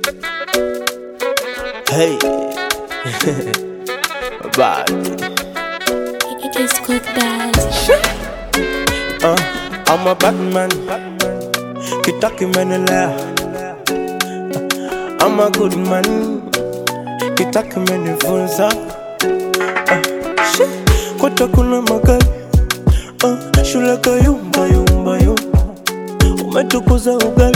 Hey, bad. It's good bad. I'm a bad man. Kitaki menelea. I'm a good man. Kitaki menifunza. Kota kuna magari. Shule kayumba yumba yumba. Umetukuza ugali.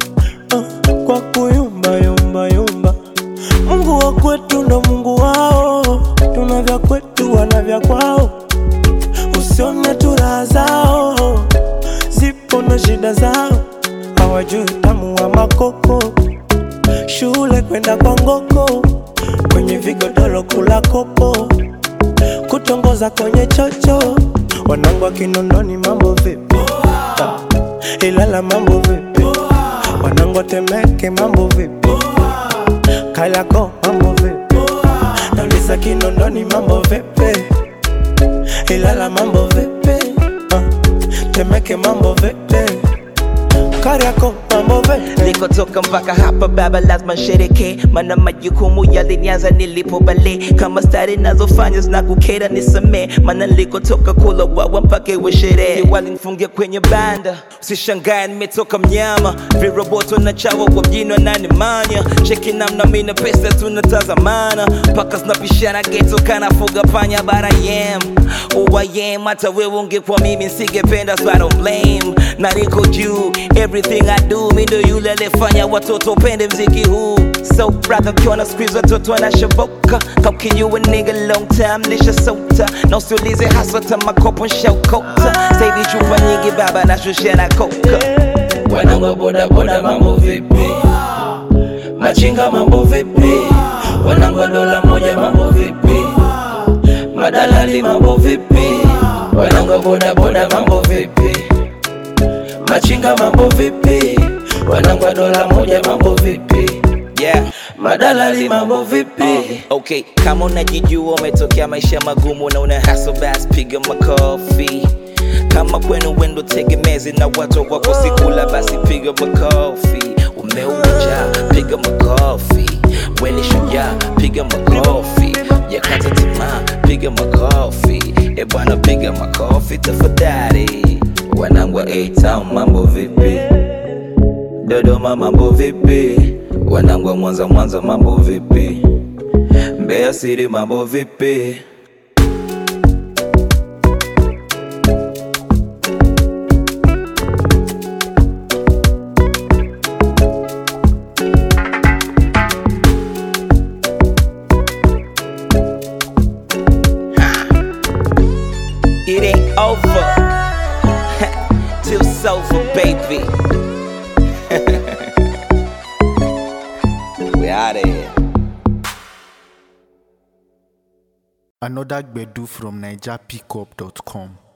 Kwa kuyumba yumba yumba. Mungu wa kwetu ndo Mungu wao. Tuna vya kwetu wana vya kwao. Usione tu raha zao, zipo na shida zao. Hawajui tamu wa makoko. Shule kwenda kwa ngoko, kwenye vigodoro kula kopo, kutongoza kwenye chocho. Wanangu wa Kinondoni mambo vipi? Ilala mambo vipi? Wanangu wa Temeke mambo vipi? Kariakoo mambo vipi? Nauliza Kinondoni mambo vipi? Ilala mambo vipi? Temeke mambo vipi? Kariakoo mambo vipi? Nilikotoka mpaka hapa baba lazima shereke, maana majukumu yalinianza nilipobale. Kama stari nazofanya zinakukera nisamee, maana nilikotoka kula wawa mpaka iwe sherehe. Walinifungia kwenye banda, usishangae nimetoka mnyama. Viroboto na chawa kwa mjini wananimanya. Cheki namna mina pesa tunatazamana, mpaka zinapishana geto kanafuga panya. But I am who I am, hata wewe ungekuwa mimi nisingependa, so I don't blame. Na niko juu, everything I do, mi ndo yule alifanya watoto pende mziki huu. So brother kiona squeeze watoto wanashoboka. How can you a nigga long time lisha sota? Na usiulize hasa tama kopo nshakota. Save chupa nyingi baba na shushia na koka. Wanangu boda boda mambo vipi? Machinga mambo vipi? Wanangu dola moja mambo vipi? Madalali mambo vipi? Wanangu boda boda mambo vipi? Machinga mambo vipi? Wanangu dola moja mambo vipi? Yeah. Madalali mambo vipi? Okay, kama unajijua umetokea maisha magumu na una hustle basi piga makofi. Kama kwenu wendo tegemezi na watu wako sikula basi piga makofi. Umeuja piga makofi. Weni shujaa piga makofi. Yakata tamaa piga makofi. Bwana piga makofi tafadhali. Wanangu wa A-Town mambo vipi? Dodoma mambo vipi? Wanangu wa Mwanza mambo vipi? Mbeya City mambo vipi? It ain't over till it's over, baby. We out of here. Another Gbedu from NigerPickup.com.